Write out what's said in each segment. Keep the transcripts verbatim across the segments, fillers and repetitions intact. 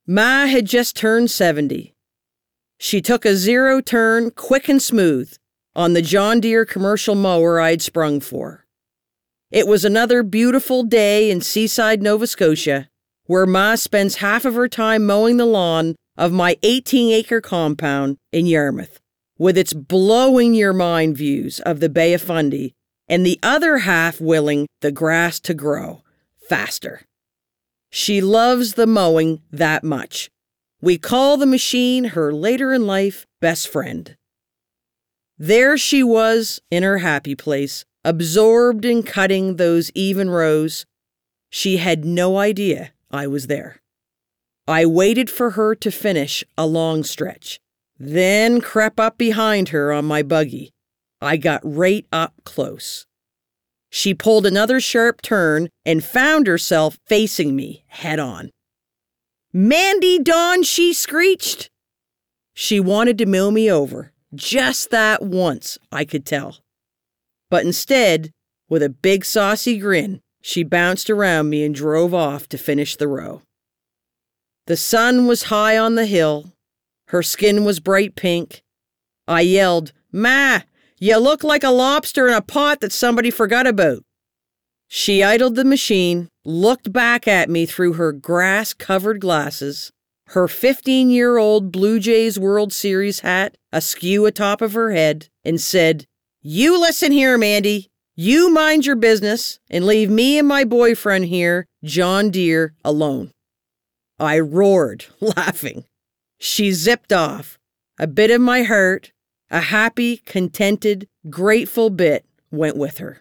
Ma had just turned seventy. She took a zero turn, quick and smooth, on the John Deere commercial mower I'd sprung for. It was another beautiful day in Seaside, Nova Scotia, where Ma spends half of her time mowing the lawn of my eighteen-acre compound in Yarmouth, with its blowing-your-mind views of the Bay of Fundy, and the other half willing the grass to grow faster. She loves the mowing that much. We call the machine her later-in-life best friend. There she was in her happy place, absorbed in cutting those even rows. She had no idea I was there. I waited for her to finish a long stretch, then crept up behind her on my buggy. I got right up close. She pulled another sharp turn and found herself facing me head on. "Mandy Dawn," she screeched. She wanted to mow me over, just that once, I could tell. But instead, with a big saucy grin, she bounced around me and drove off to finish the row. The sun was high on the hill. Her skin was bright pink. I yelled, "Ma, you look like a lobster in a pot that somebody forgot about." She idled the machine, looked back at me through her grass-covered glasses, her fifteen-year-old Blue Jays World Series hat askew atop of her head, and said, "You listen here, Mandy. You mind your business and leave me and my boyfriend here, John Deere, alone." I roared, laughing. She zipped off. A bit of my heart, a happy, contented, grateful bit, went with her.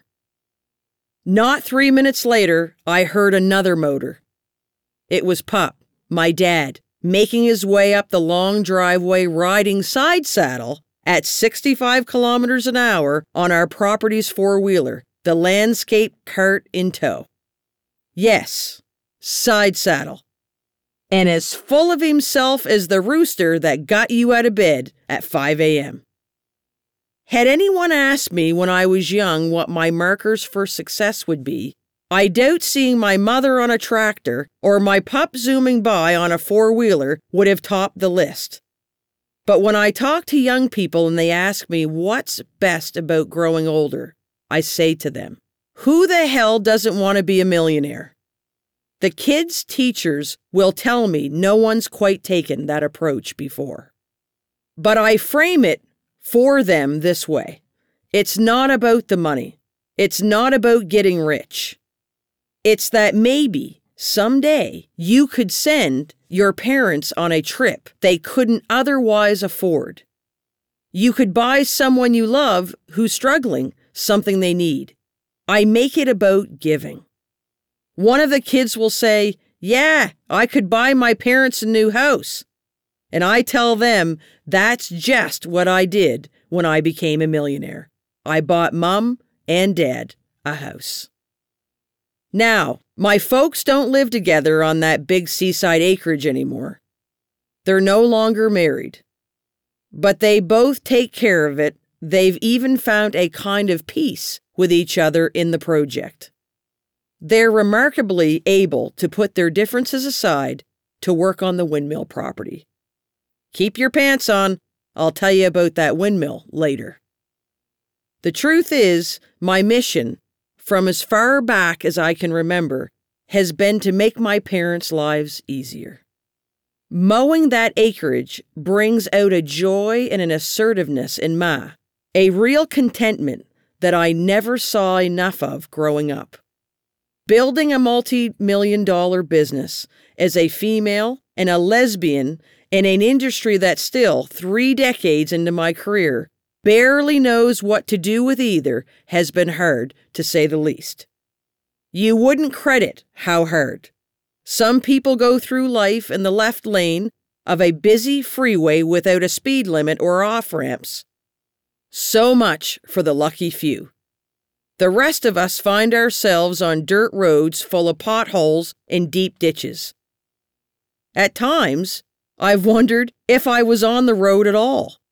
Not three minutes later, I heard another motor. It was Pup, my dad, making his way up the long driveway riding side saddle at sixty-five kilometers an hour on our property's four-wheeler, the landscape cart in tow. Yes, side saddle. And as full of himself as the rooster that got you out of bed at five a.m. Had anyone asked me when I was young what my markers for success would be, I doubt seeing my mother on a tractor or my pup zooming by on a four-wheeler would have topped the list. But when I talk to young people and they ask me what's best about growing older, I say to them, who the hell doesn't want to be a millionaire? The kids' teachers will tell me no one's quite taken that approach before. But I frame it for them this way. It's not about the money. It's not about getting rich. It's that maybe someday you could send your parents on a trip they couldn't otherwise afford. You could buy someone you love who's struggling something they need. I make it about giving. One of the kids will say, "Yeah, I could buy my parents a new house." And I tell them that's just what I did when I became a millionaire. I bought Mom and Dad a house. Now, my folks don't live together on that big seaside acreage anymore. They're no longer married. But they both take care of it. They've even found a kind of peace with each other in the project. They're remarkably able to put their differences aside to work on the windmill property. Keep your pants on. I'll tell you about that windmill later. The truth is, my mission, from as far back as I can remember, has been to make my parents' lives easier. Mowing that acreage brings out a joy and an assertiveness in Ma, a real contentment that I never saw enough of growing up. Building a multi-million dollar business as a female and a lesbian in an industry that still, three decades into my career, barely knows what to do with either has been hard, to say the least. You wouldn't credit how hard. Some people go through life in the left lane of a busy freeway without a speed limit or off-ramps. So much for the lucky few. The rest of us find ourselves on dirt roads full of potholes and deep ditches. At times, I've wondered if I was on the road at all.